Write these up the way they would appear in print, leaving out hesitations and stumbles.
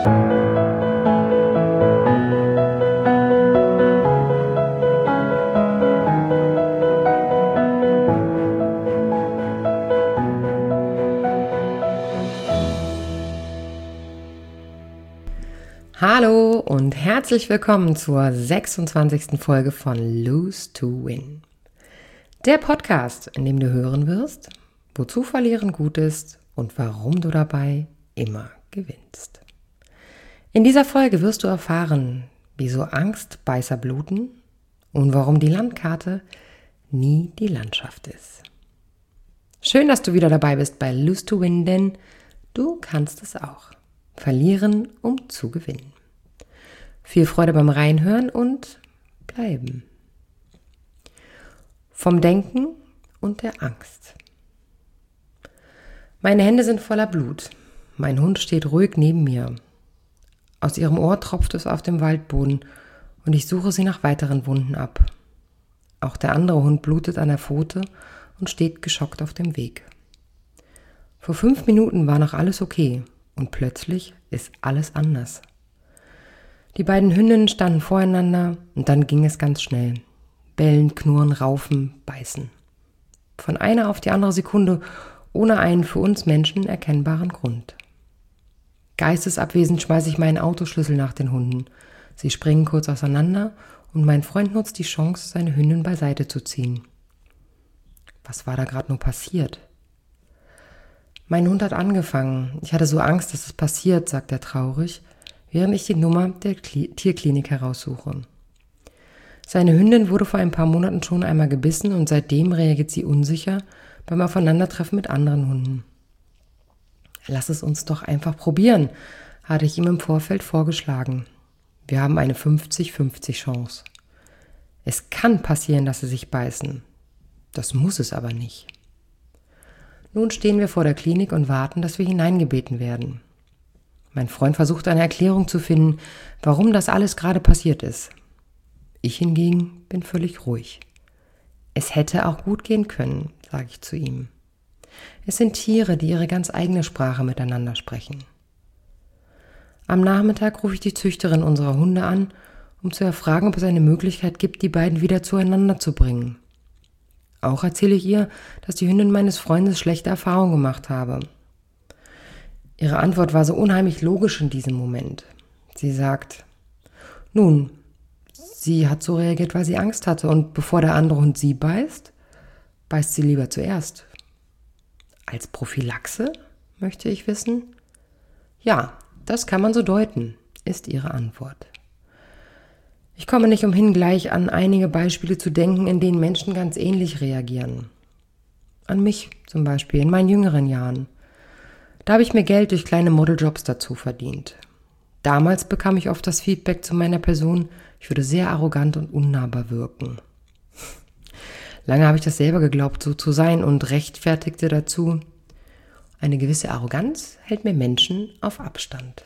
Hallo und herzlich willkommen zur 26. Folge von Lose to Win. Der Podcast, in dem du hören wirst, wozu Verlieren gut ist und warum du dabei immer gewinnst. In dieser Folge wirst du erfahren, wieso Angstbeißer bluten und warum die Landkarte nie die Landschaft ist. Schön, dass du wieder dabei bist bei Lose to Win, denn du kannst es auch. Verlieren, um zu gewinnen. Viel Freude beim Reinhören und bleiben. Vom Denken und der Angst. Meine Hände sind voller Blut. Mein Hund steht ruhig neben mir. Aus ihrem Ohr tropft es auf dem Waldboden und ich suche sie nach weiteren Wunden ab. Auch der andere Hund blutet an der Pfote und steht geschockt auf dem Weg. Vor 5 Minuten war noch alles okay. Und plötzlich ist alles anders. Die beiden Hündinnen standen voreinander und dann ging es ganz schnell. Bellen, knurren, raufen, beißen. Von einer auf die andere Sekunde, ohne einen für uns Menschen erkennbaren Grund. Geistesabwesend schmeiße ich meinen Autoschlüssel nach den Hunden. Sie springen kurz auseinander und mein Freund nutzt die Chance, seine Hündin beiseite zu ziehen. Was war da gerade nur passiert? Mein Hund hat angefangen. Ich hatte so Angst, dass es passiert, sagt er traurig, während ich die Nummer der Tierklinik heraussuche. Seine Hündin wurde vor ein paar Monaten schon einmal gebissen und seitdem reagiert sie unsicher beim Aufeinandertreffen mit anderen Hunden. Lass es uns doch einfach probieren, hatte ich ihm im Vorfeld vorgeschlagen. Wir haben eine 50-50 Chance. Es kann passieren, dass sie sich beißen. Das muss es aber nicht. Nun stehen wir vor der Klinik und warten, dass wir hineingebeten werden. Mein Freund versucht eine Erklärung zu finden, warum das alles gerade passiert ist. Ich hingegen bin völlig ruhig. Es hätte auch gut gehen können, sage ich zu ihm. Es sind Tiere, die ihre ganz eigene Sprache miteinander sprechen. Am Nachmittag rufe ich die Züchterin unserer Hunde an, um zu erfragen, ob es eine Möglichkeit gibt, die beiden wieder zueinander zu bringen. Auch erzähle ich ihr, dass die Hündin meines Freundes schlechte Erfahrungen gemacht habe. Ihre Antwort war so unheimlich logisch in diesem Moment. Sie sagt, nun, sie hat so reagiert, weil sie Angst hatte und bevor der andere Hund sie beißt, beißt sie lieber zuerst. Als Prophylaxe, möchte ich wissen? Ja, das kann man so deuten, ist ihre Antwort. Ich komme nicht umhin, gleich an einige Beispiele zu denken, in denen Menschen ganz ähnlich reagieren. An mich zum Beispiel in meinen jüngeren Jahren. Da habe ich mir Geld durch kleine Modeljobs dazu verdient. Damals bekam ich oft das Feedback zu meiner Person, ich würde sehr arrogant und unnahbar wirken. Lange habe ich das selber geglaubt, so zu sein und rechtfertigte dazu, eine gewisse Arroganz hält mir Menschen auf Abstand.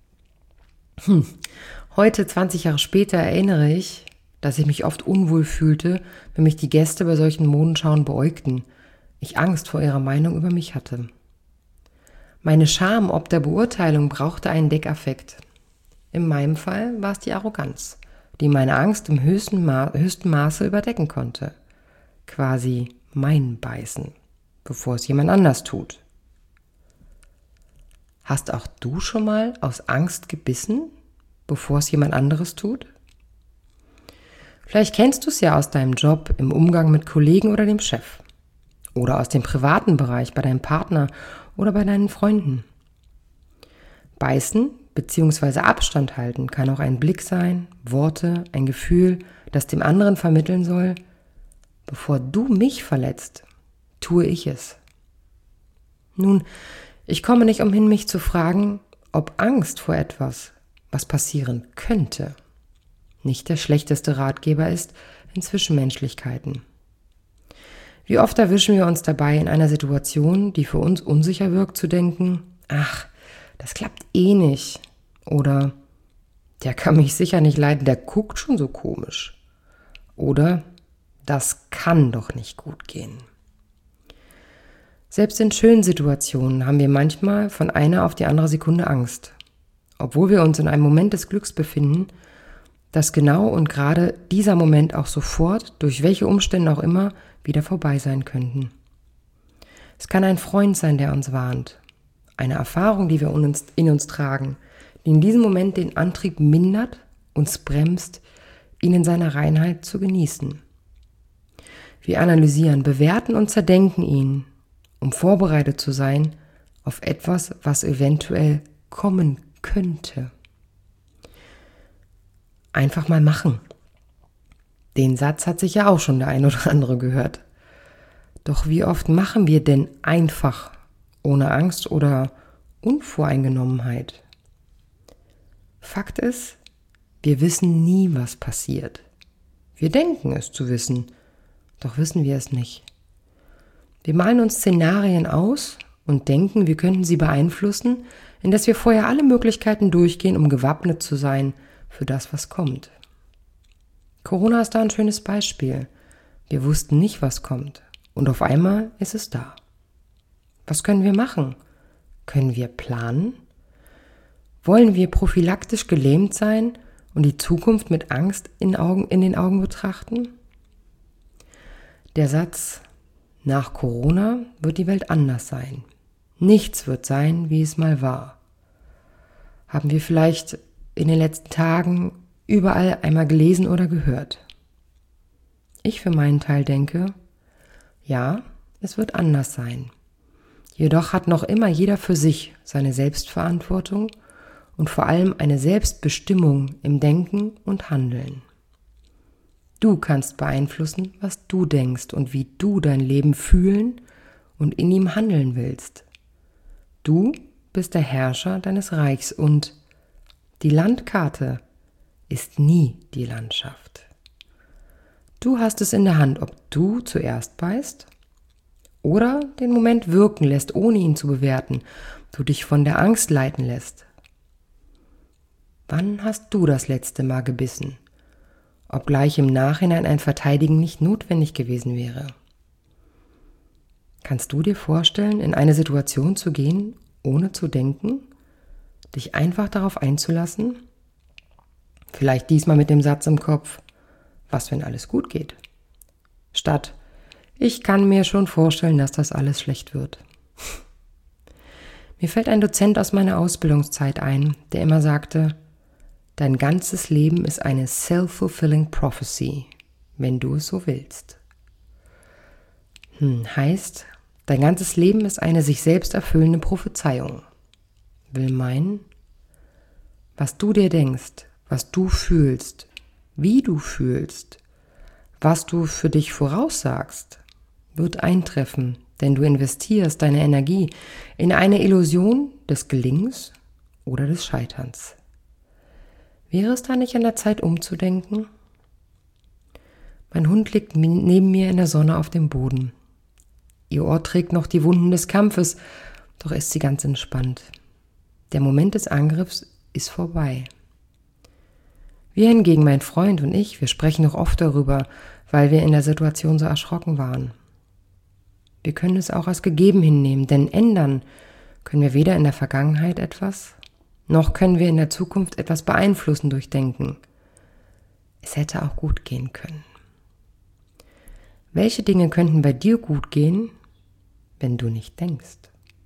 Heute, 20 Jahre später, erinnere ich, dass ich mich oft unwohl fühlte, wenn mich die Gäste bei solchen Modenschauen beäugten. Ich Angst vor ihrer Meinung über mich hatte. Meine Scham ob der Beurteilung brauchte einen Deckaffekt. In meinem Fall war es die Arroganz, die meine Angst im höchsten Maße überdecken konnte. Quasi mein Beißen, bevor es jemand anders tut. Hast auch du schon mal aus Angst gebissen, bevor es jemand anderes tut? Vielleicht kennst du es ja aus deinem Job, im Umgang mit Kollegen oder dem Chef. Oder aus dem privaten Bereich, bei deinem Partner oder bei deinen Freunden. Beißen bzw. Abstand halten kann auch ein Blick sein, Worte, ein Gefühl, das dem anderen vermitteln soll, bevor du mich verletzt, tue ich es. Nun, ich komme nicht umhin, mich zu fragen, ob Angst vor etwas, was passieren könnte, nicht der schlechteste Ratgeber ist in Zwischenmenschlichkeiten. Wie oft erwischen wir uns dabei, in einer Situation, die für uns unsicher wirkt, zu denken, ach, das klappt eh nicht. Oder, der kann mich sicher nicht leiden, der guckt schon so komisch. Oder, das kann doch nicht gut gehen. Selbst in schönen Situationen haben wir manchmal von einer auf die andere Sekunde Angst. obwohl wir uns in einem Moment des Glücks befinden, dass genau und gerade dieser Moment auch sofort, durch welche Umstände auch immer, wieder vorbei sein könnten. Es kann ein Freund sein, der uns warnt, eine Erfahrung, die wir in uns tragen, die in diesem Moment den Antrieb mindert, uns bremst, ihn in seiner Reinheit zu genießen. Wir analysieren, bewerten und zerdenken ihn, um vorbereitet zu sein auf etwas, was eventuell kommen könnte. Einfach mal machen. Den Satz hat sicher auch schon der ein oder andere gehört. Doch wie oft machen wir denn einfach, ohne Angst oder Unvoreingenommenheit? Fakt ist, wir wissen nie, was passiert. Wir denken es zu wissen, doch wissen wir es nicht. Wir malen uns Szenarien aus und denken, wir könnten sie beeinflussen, indes wir vorher alle Möglichkeiten durchgehen, um gewappnet zu sein für das, was kommt. Corona ist da ein schönes Beispiel. Wir wussten nicht, was kommt. Und auf einmal ist es da. Was können wir machen? Können wir planen? Wollen wir prophylaktisch gelähmt sein und die Zukunft mit Angst in den Augen betrachten? Der Satz, nach Corona wird die Welt anders sein. Nichts wird sein, wie es mal war. Haben wir vielleicht in den letzten Tagen überall einmal gelesen oder gehört. Ich für meinen Teil denke, ja, es wird anders sein. Jedoch hat noch immer jeder für sich seine Selbstverantwortung und vor allem eine Selbstbestimmung im Denken und Handeln. Du kannst beeinflussen, was du denkst und wie du dein Leben fühlen und in ihm handeln willst. Du bist der Herrscher deines Reichs und die Landkarte ist nie die Landschaft. Du hast es in der Hand, ob du zuerst beißt oder den Moment wirken lässt, ohne ihn zu bewerten, du dich von der Angst leiten lässt. Wann hast du das letzte Mal gebissen, obgleich im Nachhinein ein Verteidigen nicht notwendig gewesen wäre? Kannst du dir vorstellen, in eine Situation zu gehen, ohne zu denken, dich einfach darauf einzulassen? Vielleicht diesmal mit dem Satz im Kopf, was, wenn alles gut geht? Statt, ich kann mir schon vorstellen, dass das alles schlecht wird. Mir fällt ein Dozent aus meiner Ausbildungszeit ein, der immer sagte, dein ganzes Leben ist eine self-fulfilling prophecy, wenn du es so willst. Heißt, dein ganzes Leben ist eine sich selbst erfüllende Prophezeiung. Will meinen, was du dir denkst, was du fühlst, wie du fühlst, was du für dich voraussagst, wird eintreffen, denn du investierst deine Energie in eine Illusion des Gelingens oder des Scheiterns. Wäre es da nicht an der Zeit umzudenken? Mein Hund liegt neben mir in der Sonne auf dem Boden. Ihr Ohr trägt noch die Wunden des Kampfes, doch ist sie ganz entspannt. Der Moment des Angriffs ist vorbei. Wir hingegen, mein Freund und ich, wir sprechen noch oft darüber, weil wir in der Situation so erschrocken waren. Wir können es auch als gegeben hinnehmen, denn ändern können wir weder in der Vergangenheit etwas, noch können wir in der Zukunft etwas beeinflussen durch Denken. Es hätte auch gut gehen können. Welche Dinge könnten bei dir gut gehen, wenn du nicht denkst?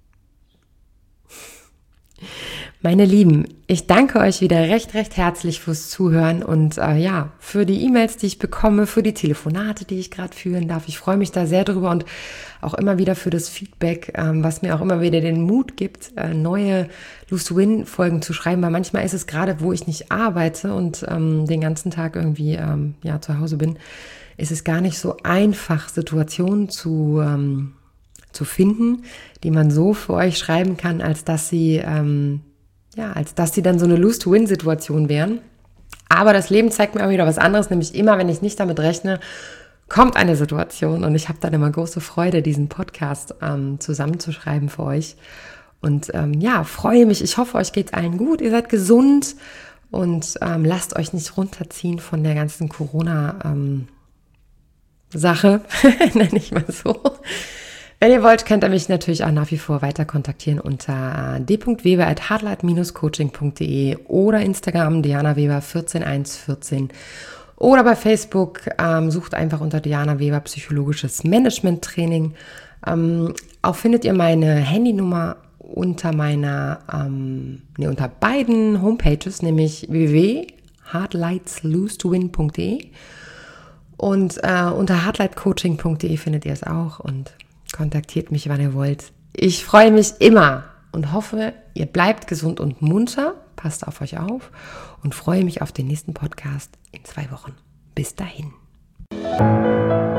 Meine Lieben, ich danke euch wieder recht herzlich fürs Zuhören und für die E-Mails, die ich bekomme, für die Telefonate, die ich gerade führen darf. Ich freue mich da sehr drüber und auch immer wieder für das Feedback, was mir auch immer wieder den Mut gibt, neue Lose-to-Win-Folgen zu schreiben, weil manchmal ist es gerade, wo ich nicht arbeite und den ganzen Tag irgendwie zu Hause bin, ist es gar nicht so einfach, Situationen zu finden, die man so für euch schreiben kann, als dass sie dann so eine Lose-to-Win-Situation wären. Aber das Leben zeigt mir auch wieder was anderes, nämlich immer, wenn ich nicht damit rechne, kommt eine Situation und ich habe dann immer große Freude, diesen Podcast zusammenzuschreiben für euch. Und freue mich. Ich hoffe, euch geht's allen gut. Ihr seid gesund und lasst euch nicht runterziehen von der ganzen Corona-Sache, nenne ich mal so. Wenn ihr wollt, könnt ihr mich natürlich auch nach wie vor weiter kontaktieren unter d.weber@hardlightcoaching.de oder Instagram Diana Weber 14114 oder bei Facebook sucht einfach unter Diana Weber Psychologisches Management Training. Auch findet ihr meine Handynummer unter unter beiden Homepages, nämlich www.hardlightslose2win.de und unter hardlightcoaching.de findet ihr es auch und kontaktiert mich, wann ihr wollt. Ich freue mich immer und hoffe, ihr bleibt gesund und munter, passt auf euch auf und freue mich auf den nächsten Podcast in 2 Wochen. Bis dahin.